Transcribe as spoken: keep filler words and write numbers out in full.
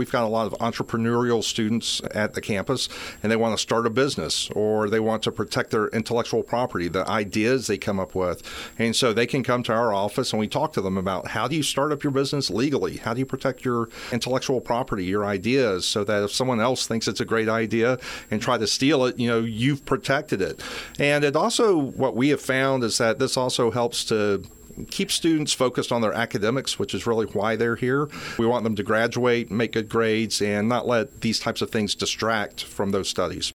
we've got a lot of entrepreneurial students at the campus, and they want to start a business or they want to protect their intellectual property, the ideas they come up with. And so they can come to our office and we talk to them about how do you start up your business legally? How do you protect your intellectual property, your ideas, so that if someone else thinks it's a great idea and try to steal it, you know, you've protected it. And it also, what we have found is that this also helps to keep students focused on their academics, which is really why they're here. We want them to graduate, make good grades, and not let these types of things distract from those studies.